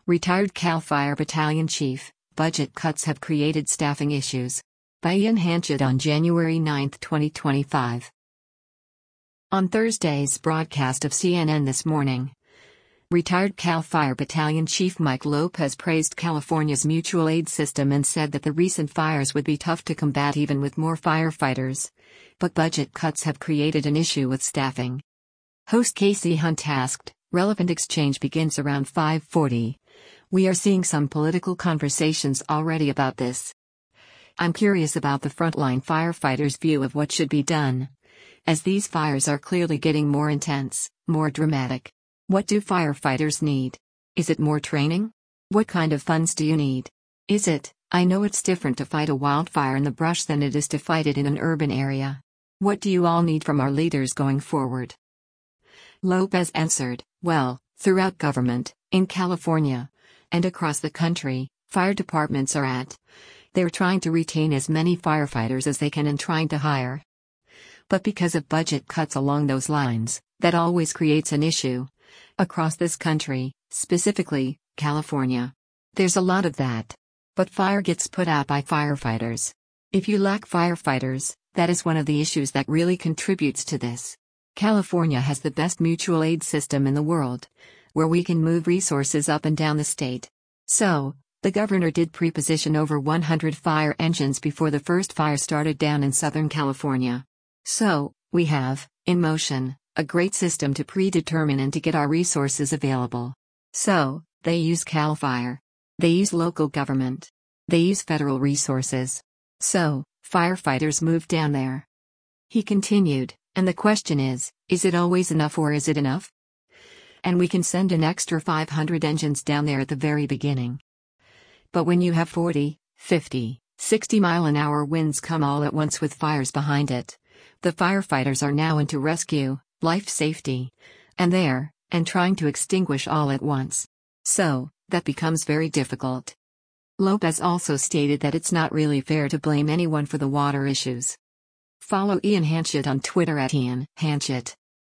Retired CAL FIRE Battalion Chief, budget cuts have created staffing issues. By Ian Hanchett on January 9, 2025. On Thursday's broadcast of CNN This Morning, retired CAL FIRE Battalion Chief Mike Lopez praised California's mutual aid system and said that the recent fires would be tough to combat even with more firefighters, but budget cuts have created an issue with staffing. Host Casey Hunt asked, "Relevant exchange begins around 5:40. We are seeing some political conversations already about this. I'm curious about the frontline firefighters' view of what should be done, as these fires are clearly getting more intense, more dramatic. What do firefighters need? Is it more training? What kind of funds do you need? Is it, I know it's different to fight a wildfire in the brush than it is to fight it in an urban area. What do you all need from our leaders going forward?" Lopez answered, "Well, throughout government, in California, and across the country, fire departments are they're trying to retain as many firefighters as they can and trying to hire. But because of budget cuts along those lines, that always creates an issue. Across this country, specifically, California. There's a lot of that. But fire gets put out by firefighters. If you lack firefighters, that is one of the issues that really contributes to this. California has the best mutual aid system in the world, where we can move resources up and down the state. So, the governor did pre-position over 100 fire engines before the first fire started down in Southern California. So, we have, in motion, a great system to predetermine and to get our resources available. So, they use CAL FIRE. They use local government. They use federal resources. So, firefighters move down there." He continued, "And the question is it always enough or is it enough? And we can send an extra 500 engines down there at the very beginning. But when you have 40, 50, 60-mile-an-hour winds come all at once with fires behind it, the firefighters are now into rescue, life safety, and trying to extinguish all at once. So, that becomes very difficult." Lopez also stated that it's not really fair to blame anyone for the water issues. Follow Ian Hanchett on Twitter @IanHanchett.